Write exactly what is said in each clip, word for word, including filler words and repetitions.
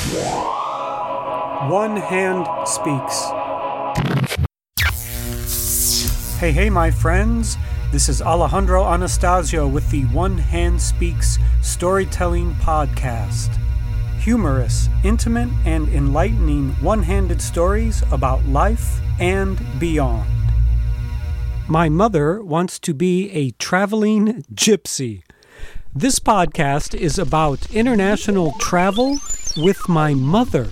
One Hand Speaks. Hey, hey, my friends. This is Alejandro Anastasio with the One Hand Speaks Storytelling Podcast. Humorous, intimate, and enlightening one-handed stories about life and beyond. My mother wants to be a traveling gypsy. This podcast is about international travel with my mother.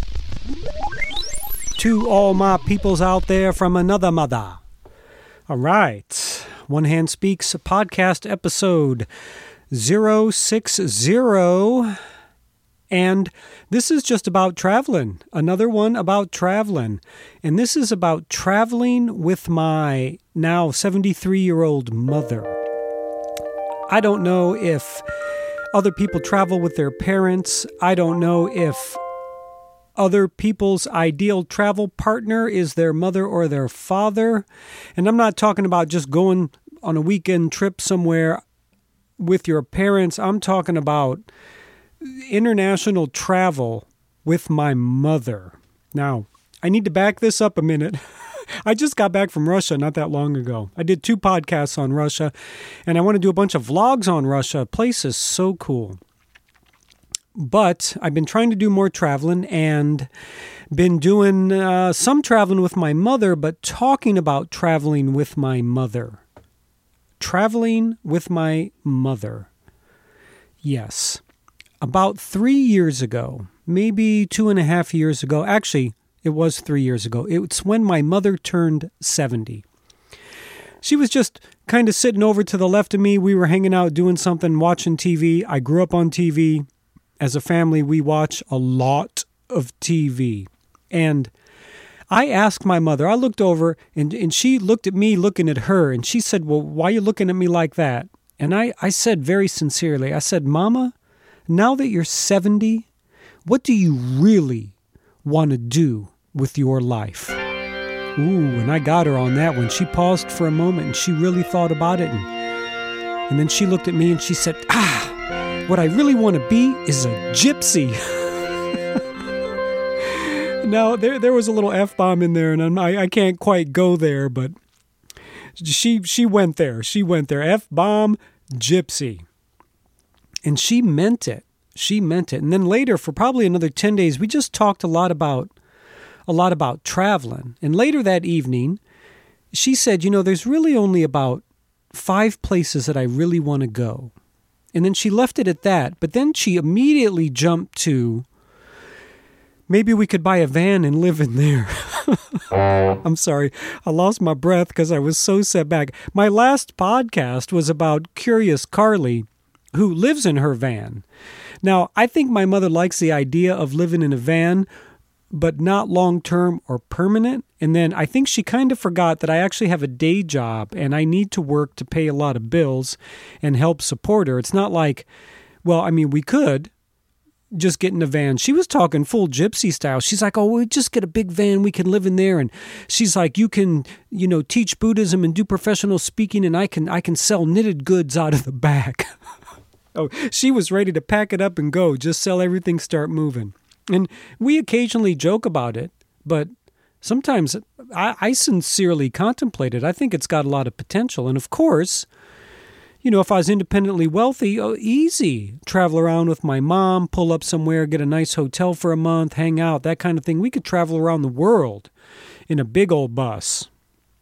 To all my peoples out there from another mother. All right. One Hand Speaks podcast episode zero six zero. And this is just about traveling. Another one about traveling. And this is about traveling with my now seventy-three-year-old mother. I don't know if other people travel with their parents. I don't know if other people's ideal travel partner is their mother or their father. And I'm not talking about just going on a weekend trip somewhere with your parents. I'm talking about international travel with my mother. Now, I need to back this up a minute. I just got back from Russia not that long ago. I did two podcasts on Russia, and I want to do a bunch of vlogs on Russia. Place is so cool. But I've been trying to do more traveling and been doing uh, some traveling with my mother, but talking about traveling with my mother. Traveling with my mother. Yes. About three years ago, maybe two and a half years ago, actually, it was three years ago. It's when my mother turned seventy. She was just kind of sitting over to the left of me. We were hanging out, doing something, watching T V. I grew up on T V. As a family, we watch a lot of T V. And I asked my mother, I looked over, and, and she looked at me looking at her, and she said, well, why are you looking at me like that? And I, I said very sincerely, I said, Mama, now that you're seventy, what do you really want to do with your life? Ooh, and I got her on that one. She paused for a moment and she really thought about it. And, and then she looked at me and she said, ah, what I really want to be is a gypsy. Now, there there was a little F-bomb in there, and I'm, I, I can't quite go there, but she she went there. She went there. F-bomb, gypsy. And she meant it. She meant it. And then later, for probably another ten days, we just talked a lot about a lot about traveling. And later that evening, she said, you know, there's really only about five places that I really want to go. And then she left it at that. But then she immediately jumped to, maybe we could buy a van and live in there. I'm sorry. I lost my breath because I was so set back. My last podcast was about Curious Carly, who lives in her van. Now, I think my mother likes the idea of living in a van, but not long-term or permanent. And then I think she kind of forgot that I actually have a day job and I need to work to pay a lot of bills and help support her. It's not like, well, I mean, we could just get in a van. She was talking full gypsy style. She's like, oh, we'll just get a big van. We can live in there. And she's like, you can, you know, teach Buddhism and do professional speaking, and I can, I can sell knitted goods out of the back. Oh, she was ready to pack it up and go, just sell everything, start moving. And we occasionally joke about it, but sometimes I, I sincerely contemplate it. I think it's got a lot of potential. And of course, you know, if I was independently wealthy, oh, easy. Travel around with my mom, pull up somewhere, get a nice hotel for a month, hang out, that kind of thing. We could travel around the world in a big old bus.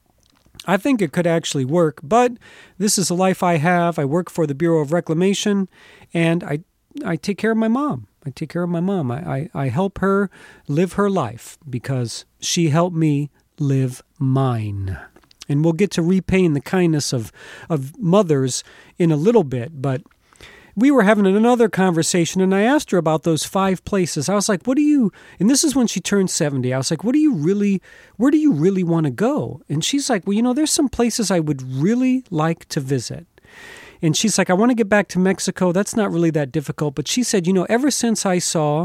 I think it could actually work, but this is a life I have. I work for the Bureau of Reclamation, and I I take care of my mom. I take care of my mom. I, I, I help her live her life because she helped me live mine. And we'll get to repaying the kindness of, of mothers in a little bit, but we were having another conversation, and I asked her about those five places. I was like, what do you, and this is when she turned seventy, I was like, what do you really, where do you really want to go? And she's like, well, you know, there's some places I would really like to visit. And she's like, I want to get back to Mexico. That's not really that difficult. But she said, you know, ever since I saw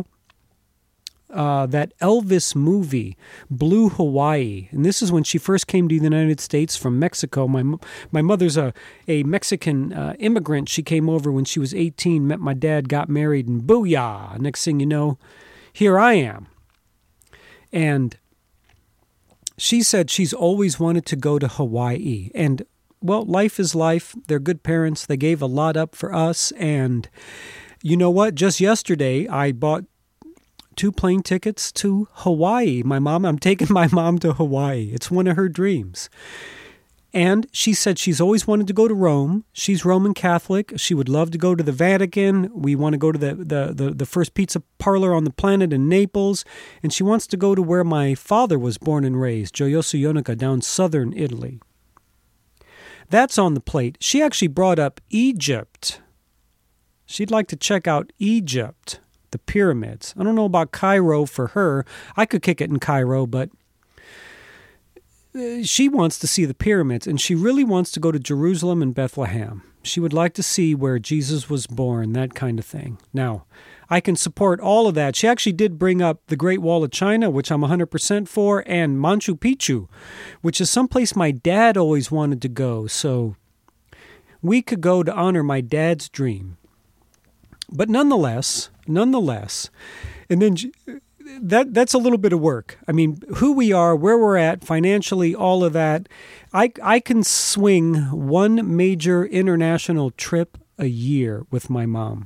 uh, that Elvis movie, Blue Hawaii, and this is when she first came to the United States from Mexico. My my mother's a, a Mexican uh, immigrant. She came over when she was eighteen, met my dad, got married, and booyah. Next thing you know, here I am. And she said she's always wanted to go to Hawaii. And, well, life is life. They're good parents. They gave a lot up for us. And you know what? Just yesterday, I bought two plane tickets to Hawaii. My mom, I'm taking my mom to Hawaii. It's one of her dreams. And she said she's always wanted to go to Rome. She's Roman Catholic. She would love to go to the Vatican. We want to go to the, the, the, the first pizza parlor on the planet in Naples. And she wants to go to where my father was born and raised, Gioioso Ionica, down southern Italy. That's on the plate. She actually brought up Egypt. She'd like to check out Egypt, the pyramids. I don't know about Cairo for her. I could kick it in Cairo, but she wants to see the pyramids, and she really wants to go to Jerusalem and Bethlehem. She would like to see where Jesus was born, that kind of thing. Now, I can support all of that. She actually did bring up the Great Wall of China, which I'm one hundred percent for, and Machu Picchu, which is someplace my dad always wanted to go. So we could go to honor my dad's dream. But nonetheless, nonetheless, and then that that's a little bit of work. I mean, who we are, where we're at, financially, all of that. I, I can swing one major international trip a year with my mom.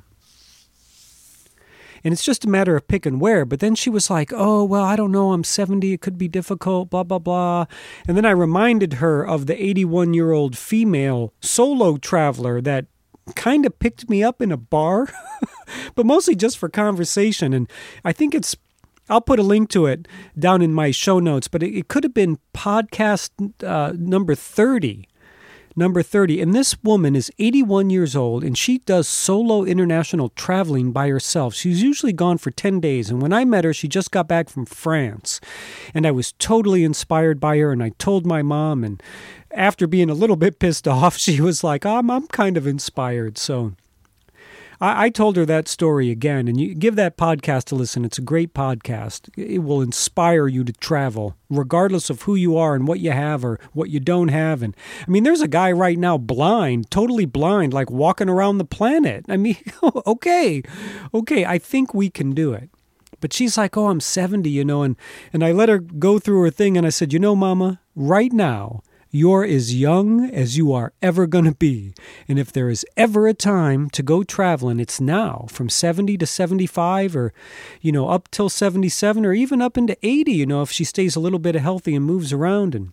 And it's just a matter of pick and where. But then she was like, oh, well, I don't know. I'm seventy. It could be difficult, blah, blah, blah. And then I reminded her of the eighty-one-year-old female solo traveler that kind of picked me up in a bar, but mostly just for conversation. And I think it's, I'll put a link to it down in my show notes, but it, it could have been podcast uh, number thirty. Number thirty. And this woman is eighty-one years old, and she does solo international traveling by herself. She's usually gone for ten days. And when I met her, she just got back from France. And I was totally inspired by her, and I told my mom, and after being a little bit pissed off, she was like, oh, I'm, I'm kind of inspired. So I, I told her that story again, and you give that podcast a listen. It's a great podcast. It will inspire you to travel, regardless of who you are and what you have or what you don't have. And I mean, there's a guy right now blind, totally blind, like walking around the planet. I mean, okay, okay, I think we can do it. But she's like, oh, I'm seventy, you know, and, and I let her go through her thing, and I said, you know, Mama, right now, you're as young as you are ever going to be. And if there is ever a time to go traveling, it's now, from seventy to seventy-five, or, you know, up till seventy-seven, or even up into eighty, you know, if she stays a little bit healthy and moves around. And,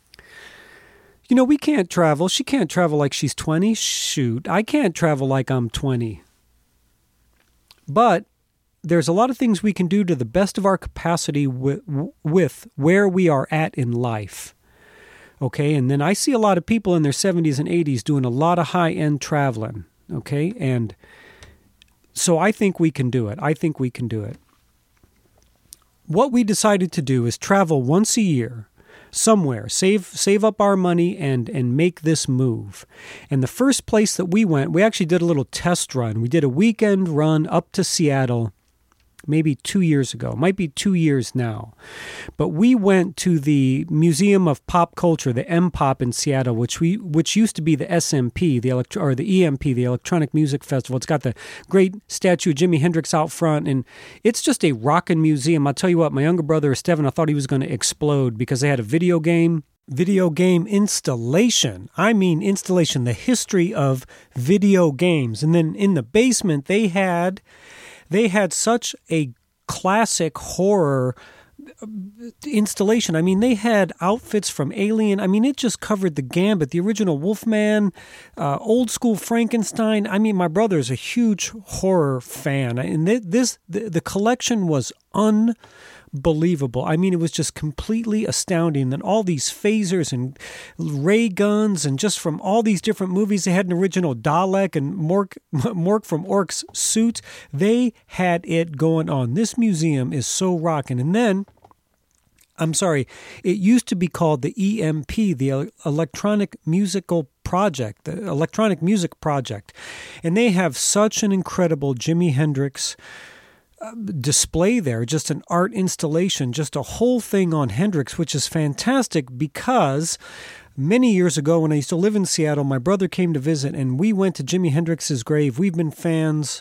you know, we can't travel. She can't travel like she's twenty. Shoot, I can't travel like I'm twenty. But there's a lot of things we can do to the best of our capacity with, with where we are at in life. Okay, and then I see a lot of people in their seventies and eighties doing a lot of high-end traveling, okay? And so I think we can do it. I think we can do it. What we decided to do is travel once a year somewhere, save save up our money and and make this move. And the first place that we went, we actually did a little test run. We did a weekend run up to Seattle maybe two years ago. Might be two years now. But we went to the Museum of Pop Culture, the M POP in Seattle, which we which used to be the S M P, the electro, or the E M P, the Electronic Music Festival. It's got the great statue of Jimi Hendrix out front, and it's just a rockin' museum. I'll tell you what, my younger brother, Esteban, I thought he was going to explode because they had a video game Video game installation. I mean installation, the history of video games. And then in the basement, they had they had such a classic horror installation. I mean, they had outfits from Alien. I mean, it just covered the gambit. The original Wolfman, uh, old school Frankenstein. I mean, my brother's a huge horror fan. And this the, the collection was un. Believable. I mean, it was just completely astounding. And all these phasers and ray guns, and just from all these different movies, they had an original Dalek and Mork, Mork from Ork's suit. They had it going on. This museum is so rocking. And then, I'm sorry, it used to be called the E M P, the Electronic Musical Project, the Electronic Music Project. And they have such an incredible Jimi Hendrix display there, just an art installation, just a whole thing on Hendrix, which is fantastic because many years ago when I used to live in Seattle, my brother came to visit and we went to Jimi Hendrix's grave. We've been fans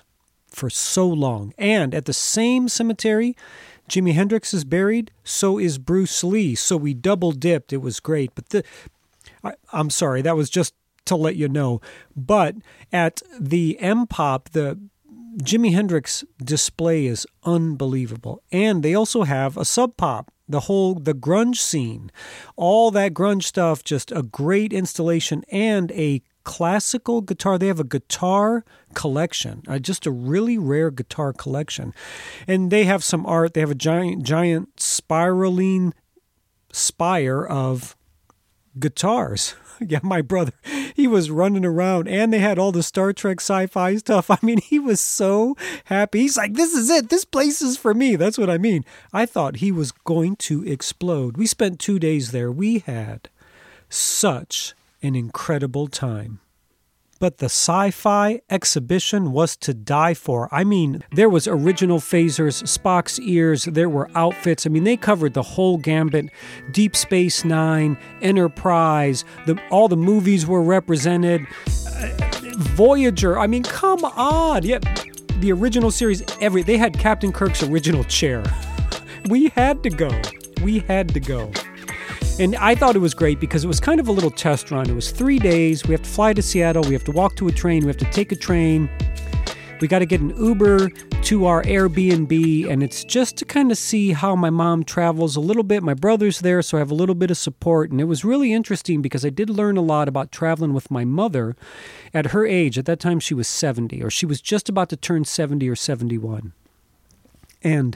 for so long. And at the same cemetery Jimi Hendrix is buried, so is Bruce Lee. So we double dipped. It was great. But the, I, I'm sorry, that was just to let you know. But at the M Pop, the Jimi Hendrix display is unbelievable. And they also have a Sub Pop, the whole, the grunge scene. All that grunge stuff, just a great installation and a classical guitar. They have a guitar collection, uh, just a really rare guitar collection. And they have some art. They have a giant, giant spiraling spire of guitars. Yeah, my brother, he was running around, and they had all the Star Trek sci-fi stuff. I mean, he was so happy. He's like, this is it. This place is for me. That's what I mean. I thought he was going to explode. We spent two days there. We had such an incredible time. But the sci-fi exhibition was to die for. I mean, there was original phasers, Spock's ears, there were outfits. I mean, they covered the whole gambit. Deep Space Nine, Enterprise, the, all the movies were represented. Uh, Voyager, I mean, come on. Yeah, the original series, every they had Captain Kirk's original chair. We had to go. We had to go. And I thought it was great because it was kind of a little test run. It was three days. We have to fly to Seattle. We have to walk to a train. We have to take a train. We got to get an Uber to our Airbnb. And it's just to kind of see how my mom travels a little bit. My brother's there, so I have a little bit of support. And it was really interesting because I did learn a lot about traveling with my mother at her age. At that time, she was seventy, or she was just about to turn seventy or seventy-one. And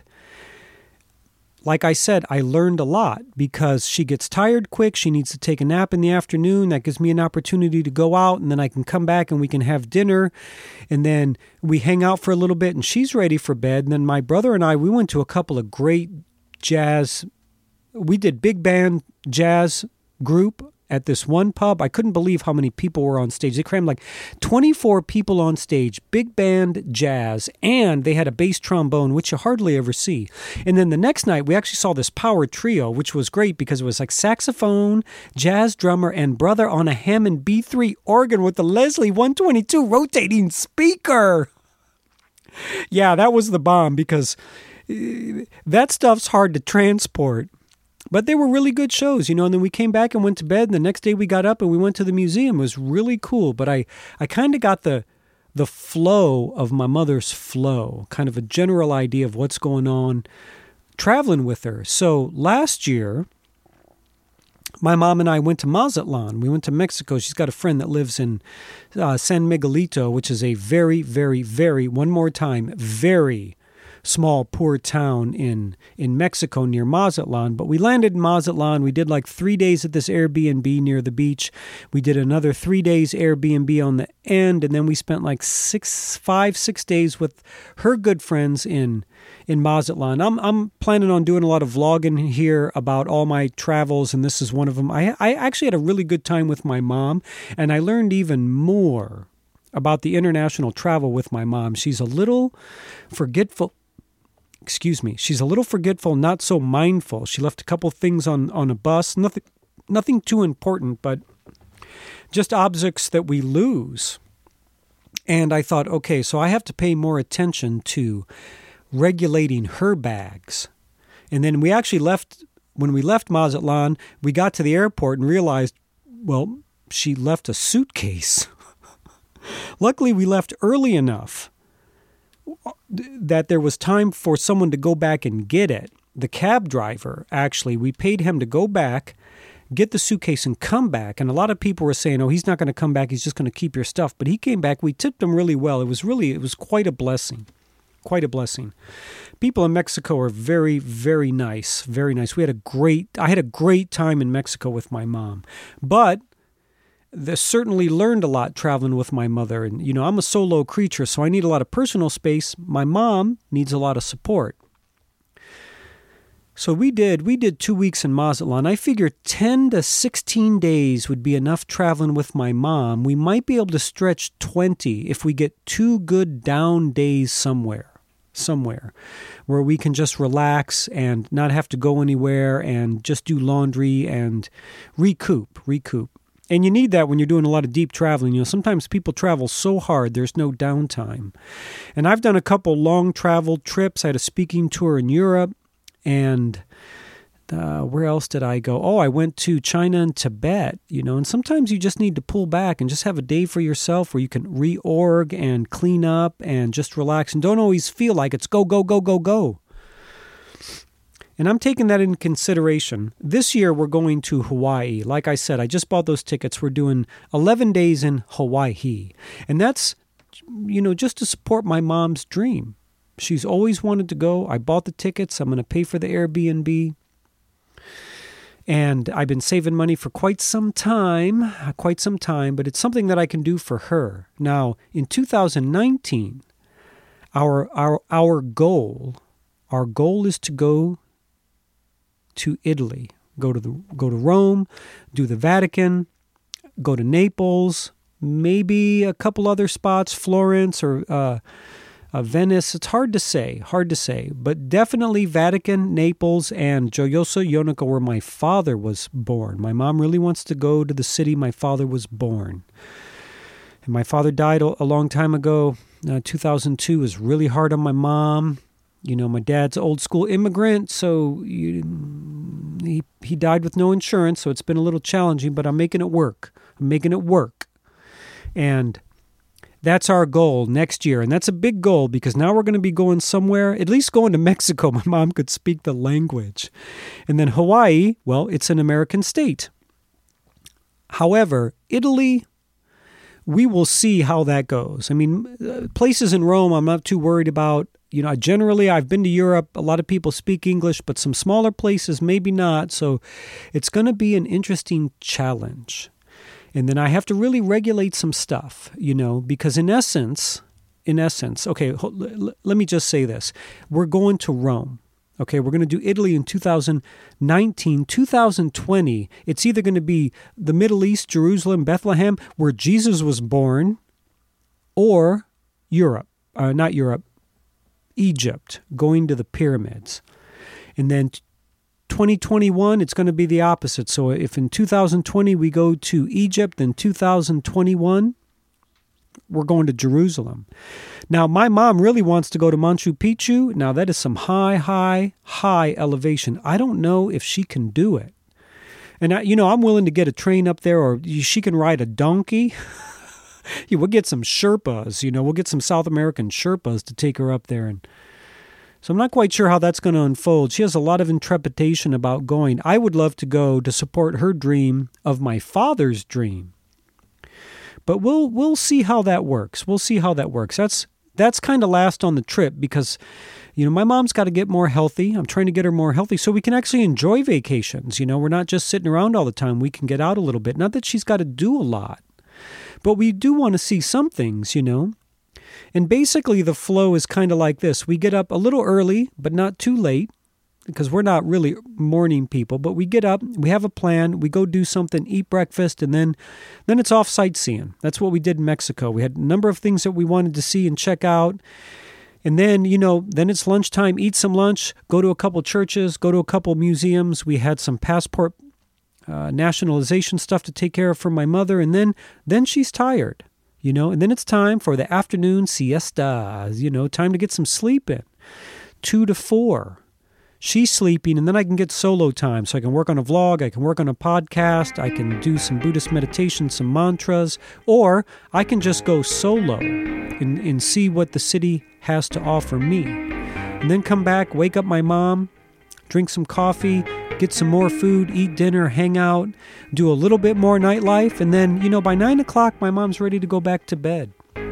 like I said, I learned a lot because she gets tired quick. She needs to take a nap in the afternoon. That gives me an opportunity to go out, and then I can come back and we can have dinner. And then we hang out for a little bit, and she's ready for bed. And then my brother and I, we went to a couple of great jazz. We did big band jazz group at this one pub. I couldn't believe how many people were on stage. They crammed like twenty-four people on stage, big band jazz, and they had a bass trombone, which you hardly ever see. And then the next night, we actually saw this power trio, which was great because it was like saxophone, jazz drummer, and brother on a Hammond B three organ with the Leslie one twenty-two rotating speaker. Yeah, that was the bomb because that stuff's hard to transport. But they were really good shows, you know, and then we came back and went to bed, and the next day we got up and we went to the museum. It was really cool, but I, I kind of got the the flow of my mother's flow, kind of a general idea of what's going on traveling with her. So last year, my mom and I went to Mazatlan. We went to Mexico. She's got a friend that lives in uh, San Miguelito, which is a very, very, very, one more time, very small, poor town in, in Mexico near Mazatlan. But we landed in Mazatlan. We did like three days at this Airbnb near the beach. We did another three days Airbnb on the end. And then we spent like six, five, six days with her good friends in, in Mazatlan. I'm, I'm planning on doing a lot of vlogging here about all my travels, and this is one of them. I, I actually had a really good time with my mom, and I learned even more about the international travel with my mom. She's a little forgetful. Excuse me. She's a little forgetful, not so mindful. She left a couple things on, on a bus. Nothing, nothing too important, but just objects that we lose. And I thought, okay, so I have to pay more attention to regulating her bags. And then we actually left, when we left Mazatlan, we got to the airport and realized, well, she left a suitcase. Luckily, we left early enough that there was time for someone to go back and get it. The cab driver, actually, we paid him to go back, get the suitcase, and come back. And a lot of people were saying, oh, he's not going to come back. He's just going to keep your stuff. But he came back. We tipped him really well. It was really, it was quite a blessing. Quite a blessing. People in Mexico are very, very nice. Very nice. We had a great, I had a great time in Mexico with my mom. But I certainly learned a lot traveling with my mother. And, you know, I'm a solo creature, so I need a lot of personal space. My mom needs a lot of support. So we did, we did two weeks in Mazatlan. I figured ten to sixteen days would be enough traveling with my mom. We might be able to stretch twenty if we get two good down days somewhere, somewhere where we can just relax and not have to go anywhere and just do laundry and recoup, recoup. And you need that when you're doing a lot of deep traveling. You know, sometimes people travel so hard, there's no downtime. And I've done a couple long travel trips. I had a speaking tour in Europe. And uh, where else did I go? Oh, I went to China and Tibet, you know. And sometimes you just need to pull back and just have a day for yourself where you can reorg and clean up and just relax. And don't always feel like it's go, go, go, go, go. And I'm taking that in consideration. This year, we're going to Hawaii. Like I said, I just bought those tickets. We're doing eleven days in Hawaii. And that's, you know, just to support my mom's dream. She's always wanted to go. I bought the tickets. I'm going to pay for the Airbnb. And I've been saving money for quite some time, quite some time, but it's something that I can do for her. Now, in two thousand nineteen, our our our goal, our goal is to go to Italy, go to the go to Rome, do the Vatican, go to Naples, maybe a couple other spots, Florence or uh, uh, Venice. It's hard to say, hard to say, but definitely Vatican, Naples, and Gioioso Ionica, where my father was born. My mom really wants to go to the city my father was born. And my father died a long time ago. Uh, two thousand two was really hard on my mom. You know, my dad's old school immigrant, so you, he he died with no insurance, so it's been a little challenging, but I'm making it work. I'm making it work. And that's our goal next year. And that's a big goal because now we're going to be going somewhere, at least going to Mexico. My mom could speak the language. And then Hawaii, well, it's an American state. However, Italy, we will see how that goes. I mean, places in Rome I'm not too worried about. You know, generally, I've been to Europe. A lot of people speak English, but some smaller places, maybe not. So it's going to be an interesting challenge. And then I have to really regulate some stuff, you know, because in essence, in essence, okay, l- let me just say this. We're going to Rome. Okay, we're going to do Italy in two thousand nineteen, two thousand twenty. It's either going to be the Middle East, Jerusalem, Bethlehem, where Jesus was born, or Europe, uh, not Europe, Egypt, going to the pyramids. And then twenty twenty-one, it's going to be the opposite. So if in two thousand twenty we go to Egypt, then two thousand twenty-one, we're going to Jerusalem. Now, my mom really wants to go to Machu Picchu. Now, that is some high, high, high elevation. I don't know if she can do it. And, I, you know, I'm willing to get a train up there, or she can ride a donkey. Yeah, we'll get some Sherpas, you know, we'll get some South American Sherpas to take her up there. And so I'm not quite sure how that's going to unfold. She has a lot of intrepidation about going. I would love to go to support her dream of my father's dream. But we'll we'll see how that works. We'll see how that works. That's that's kind of last on the trip because, you know, my mom's got to get more healthy. I'm trying to get her more healthy so we can actually enjoy vacations. You know, we're not just sitting around all the time. We can get out a little bit. Not that she's got to do a lot. But we do want to see some things, you know. And basically the flow is kind of like this. We get up a little early, but not too late, because we're not really morning people. But we get up, we have a plan, we go do something, eat breakfast, and then, then it's off sightseeing. That's what we did in Mexico. We had a number of things that we wanted to see and check out. And then, you know, then it's lunchtime, eat some lunch, go to a couple churches, go to a couple museums. We had some passport Uh, nationalization stuff to take care of for my mother, and then then she's tired, you know, and then it's time for the afternoon siesta, you know, time to get some sleep in, two to four. She's sleeping, and then I can get solo time, so I can work on a vlog, I can work on a podcast, I can do some Buddhist meditation, some mantras, or I can just go solo and, and see what the city has to offer me, and then come back, wake up my mom, drink some coffee, get some more food, eat dinner, hang out, do a little bit more nightlife. And then, you know, by nine o'clock, my mom's ready to go back to bed.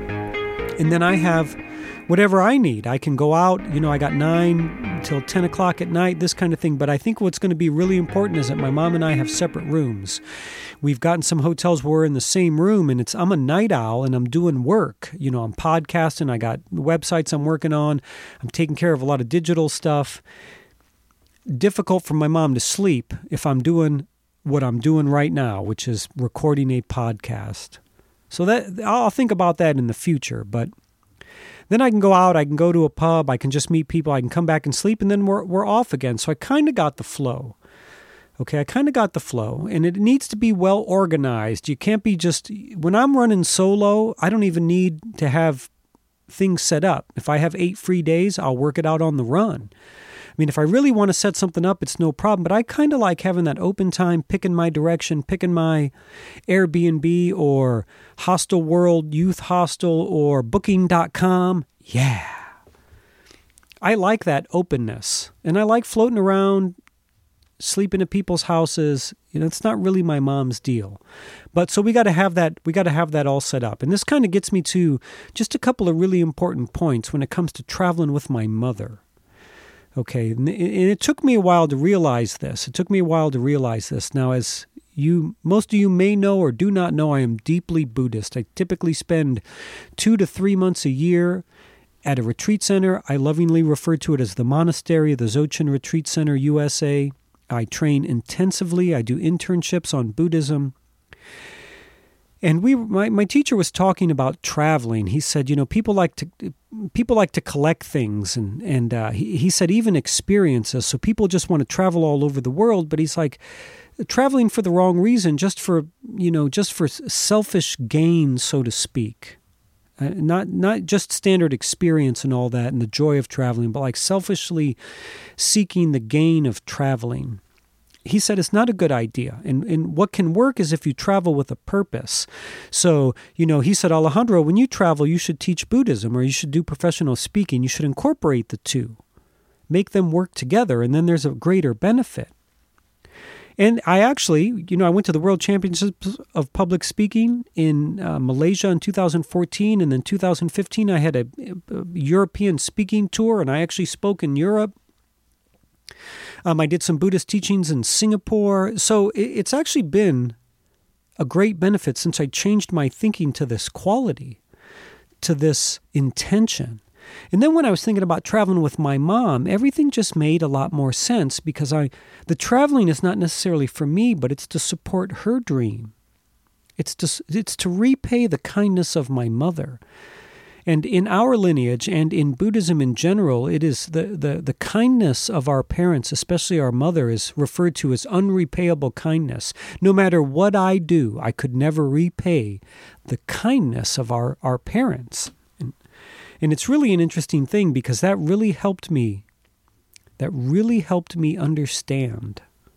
And then I have whatever I need. I can go out, you know, I got nine till ten o'clock at night, this kind of thing. But I think what's going to be really important is that my mom and I have separate rooms. We've gotten some hotels where we're in the same room, and it's I'm a night owl and I'm doing work. You know, I'm podcasting, I got websites I'm working on, I'm taking care of a lot of digital stuff. Difficult for my mom to sleep if I'm doing what I'm doing right now, which is recording a podcast. So that I'll think about that in the future, but then I can go out, I can go to a pub, I can just meet people, I can come back and sleep, and then we're we're off again. So I kind of got the flow. Okay, I kind of got the flow, and it needs to be well organized. You can't be just, when I'm running solo, I don't even need to have things set up. If I have eight free days, I'll work it out on the run. I mean, if I really want to set something up, it's no problem, but I kind of like having that open time, picking my direction, picking my Airbnb or Hostel World, Youth Hostel, or booking dot com. Yeah. I like that openness, and I like floating around, sleeping at people's houses. You know, it's not really my mom's deal. But so we got to have that, we got to have that all set up. And this kind of gets me to just a couple of really important points when it comes to traveling with my mother. Okay, and it took me a while to realize this. It took me a while to realize this. Now, as you, most of you may know or do not know, I am deeply Buddhist. I typically spend two to three months a year at a retreat center. I lovingly refer to it as the monastery, the Dzogchen Retreat Center, U S A. I train intensively. I do internships on Buddhism. And we, my, my teacher was talking about traveling. He said, you know, people like to people like to collect things, and and uh, he he said even experiences. So people just want to travel all over the world. But he's like, traveling for the wrong reason, just for you know, just for selfish gain, so to speak. Uh, not not just standard experience and all that and the joy of traveling, but like selfishly seeking the gain of traveling. He said it's not a good idea. And, and what can work is if you travel with a purpose. So, you know, he said, Alejandro, when you travel, you should teach Buddhism or you should do professional speaking. You should incorporate the two, make them work together, and then there's a greater benefit. And I actually, you know, I went to the World Championships of Public Speaking in uh, Malaysia in two thousand fourteen, and then two thousand fifteen I had a, a European speaking tour, and I actually spoke in Europe. Um, I did some Buddhist teachings in Singapore. So it, it's actually been a great benefit since I changed my thinking to this quality, to this intention. And then when I was thinking about traveling with my mom, everything just made a lot more sense because I, the traveling is not necessarily for me, but it's to support her dream. It's to, it's to repay the kindness of my mother. And in our lineage and in Buddhism in general, it is the, the, the kindness of our parents, especially our mother, is referred to as unrepayable kindness. No matter what I do, I could never repay the kindness of our, our parents. And, and it's really an interesting thing because that really helped me, that really helped me understand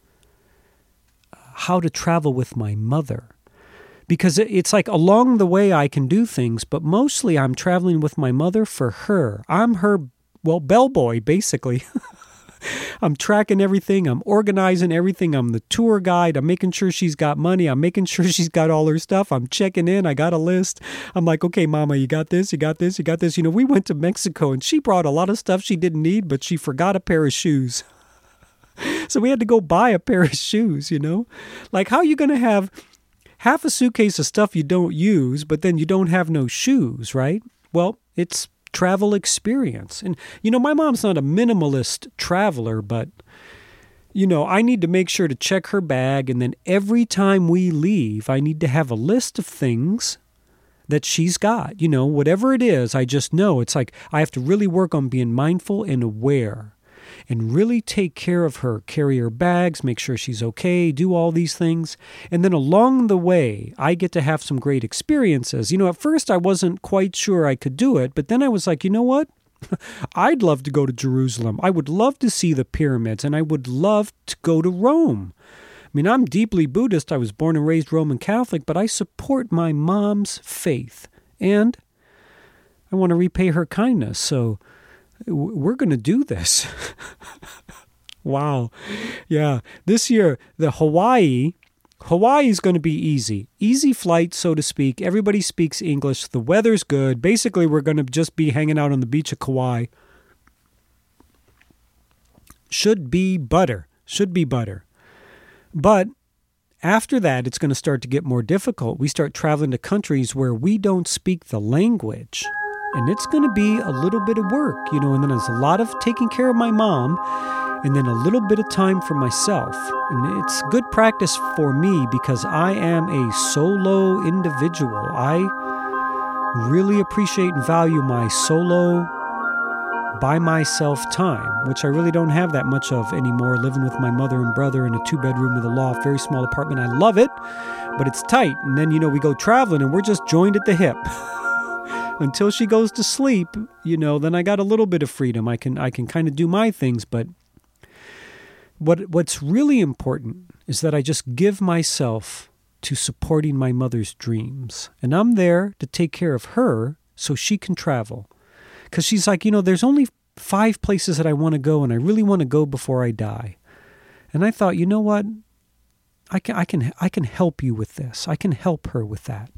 how to travel with my mother. Because it's like along the way I can do things, but mostly I'm traveling with my mother for her. I'm her, well, bellboy, basically. I'm tracking everything. I'm organizing everything. I'm the tour guide. I'm making sure she's got money. I'm making sure she's got all her stuff. I'm checking in. I got a list. I'm like, okay, Mama, you got this, you got this, you got this. You know, we went to Mexico and she brought a lot of stuff she didn't need, but she forgot a pair of shoes. So we had to go buy a pair of shoes, you know? Like, how are you going to have half a suitcase of stuff you don't use, but then you don't have no shoes, right? Well, it's travel experience. And, you know, my mom's not a minimalist traveler, but, you know, I need to make sure to check her bag. And then every time we leave, I need to have a list of things that she's got. You know, whatever it is, I just know. It's like I have to really work on being mindful and aware and really take care of her, carry her bags, make sure she's okay, do all these things. And then along the way, I get to have some great experiences. You know, at first I wasn't quite sure I could do it, but then I was like, you know what? I'd love to go to Jerusalem. I would love to see the pyramids, and I would love to go to Rome. I mean, I'm deeply Buddhist. I was born and raised Roman Catholic, but I support my mom's faith, and I want to repay her kindness. So we're going to do this. Wow. Yeah. This year, the Hawaii, Hawaii is going to be easy. Easy flight, so to speak. Everybody speaks English. The weather's good. Basically, we're going to just be hanging out on the beach of Kauai. Should be butter. Should be butter. But after that, it's going to start to get more difficult. We start traveling to countries where we don't speak the language. And it's going to be a little bit of work, you know, and then there's a lot of taking care of my mom and then a little bit of time for myself. And it's good practice for me because I am a solo individual. I really appreciate and value my solo by myself time, which I really don't have that much of anymore, living with my mother and brother in a two-bedroom with a loft, very small apartment. I love it, but it's tight. And then, you know, we go traveling and we're just joined at the hip. Until she goes to sleep, you know, then I got a little bit of freedom. I can I can kind of do my things, but what what's really important is that I just give myself to supporting my mother's dreams. And I'm there to take care of her so she can travel. Because she's like, you know, there's only five places that I want to go, and I really want to go before I die. And I thought, you know what? I can I can I can help you with this. I can help her with that.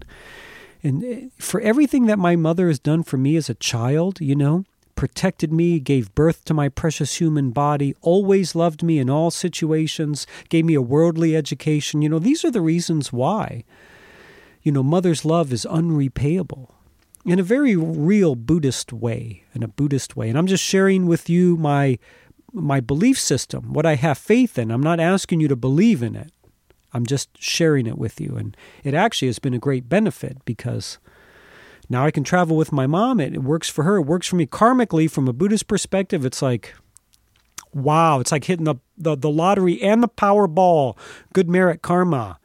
And for everything that my mother has done for me as a child, you know, protected me, gave birth to my precious human body, always loved me in all situations, gave me a worldly education. You know, these are the reasons why, you know, mother's love is unrepayable in a very real Buddhist way, in a Buddhist way. And I'm just sharing with you my my belief system, what I have faith in. I'm not asking you to believe in it. I'm just sharing it with you. And it actually has been a great benefit because now I can travel with my mom. It, it works for her. It works for me karmically from a Buddhist perspective. It's like, wow, it's like hitting the, the, the lottery and the Powerball. Good merit karma.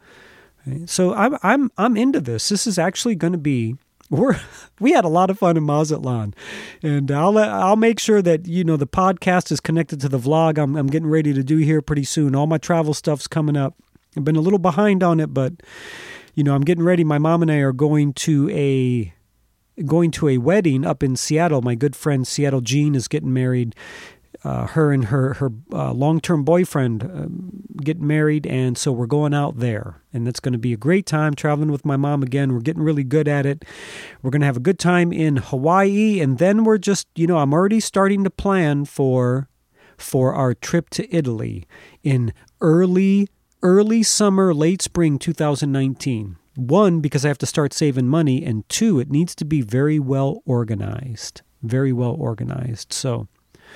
So I'm, I'm, I'm into this. This is actually going to be, we're, we had a lot of fun in Mazatlan, and I'll, I'll make sure that, you know, the podcast is connected to the vlog I'm, I'm getting ready to do here pretty soon. All my travel stuff's coming up. I've been a little behind on it, but, you know, I'm getting ready. My mom and I are going to a going to a wedding up in Seattle. My good friend Seattle Jean is getting married. Uh, her and her her uh, long-term boyfriend uh, getting married, and so we're going out there. And it's going to be a great time traveling with my mom again. We're getting really good at it. We're going to have a good time in Hawaii, and then we're just, you know, I'm already starting to plan for for our trip to Italy in early Early summer, late spring two thousand nineteen. One, because I have to start saving money, and two, it needs to be very well organized. Very well organized. So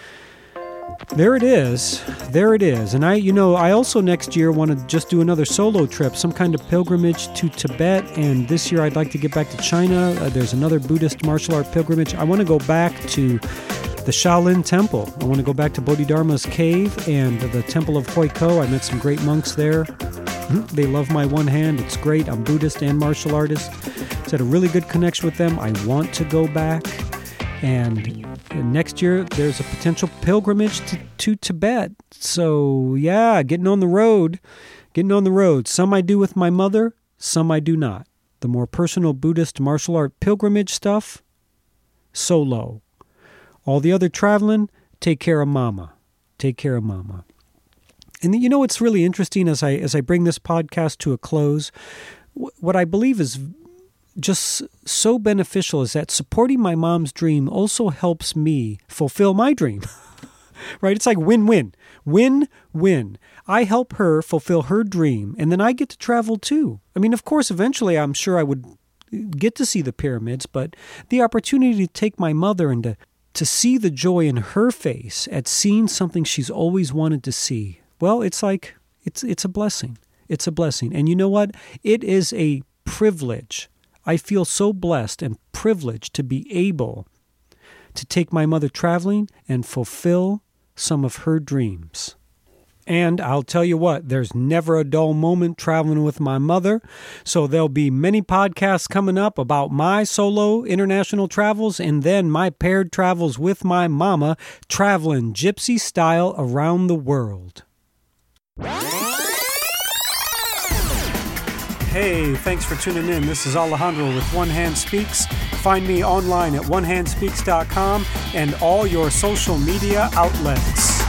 there it is. There it is. And I, you know, I also next year want to just do another solo trip, some kind of pilgrimage to Tibet. And this year I'd like to get back to China. Uh, there's another Buddhist martial art pilgrimage. I want to go back to the Shaolin Temple. I want to go back to Bodhidharma's cave and the Temple of Hoi Ko. I met some great monks there. They love my one hand. It's great. I'm Buddhist and martial artist. So I had a really good connection with them. I want to go back. And next year, there's a potential pilgrimage to, to Tibet. So yeah, getting on the road. Getting on the road. Some I do with my mother. Some I do not. The more personal Buddhist martial art pilgrimage stuff, solo. All the other traveling, take care of mama. Take care of mama. And you know what's really interesting as I as I bring this podcast to a close? What I believe is just so beneficial is that supporting my mom's dream also helps me fulfill my dream. Right? It's like win-win. Win-win. I help her fulfill her dream, and then I get to travel too. I mean, of course, eventually I'm sure I would get to see the pyramids, but the opportunity to take my mother and to To see the joy in her face at seeing something she's always wanted to see, well, it's like, it's it's a blessing. It's a blessing. And you know what? It is a privilege. I feel so blessed and privileged to be able to take my mother traveling and fulfill some of her dreams. And I'll tell you what, there's never a dull moment traveling with my mother. So there'll be many podcasts coming up about my solo international travels and then my paired travels with my mama, traveling gypsy style around the world. Hey, thanks for tuning in. This is Alejandro with One Hand Speaks. Find me online at one hand speaks dot com and all your social media outlets.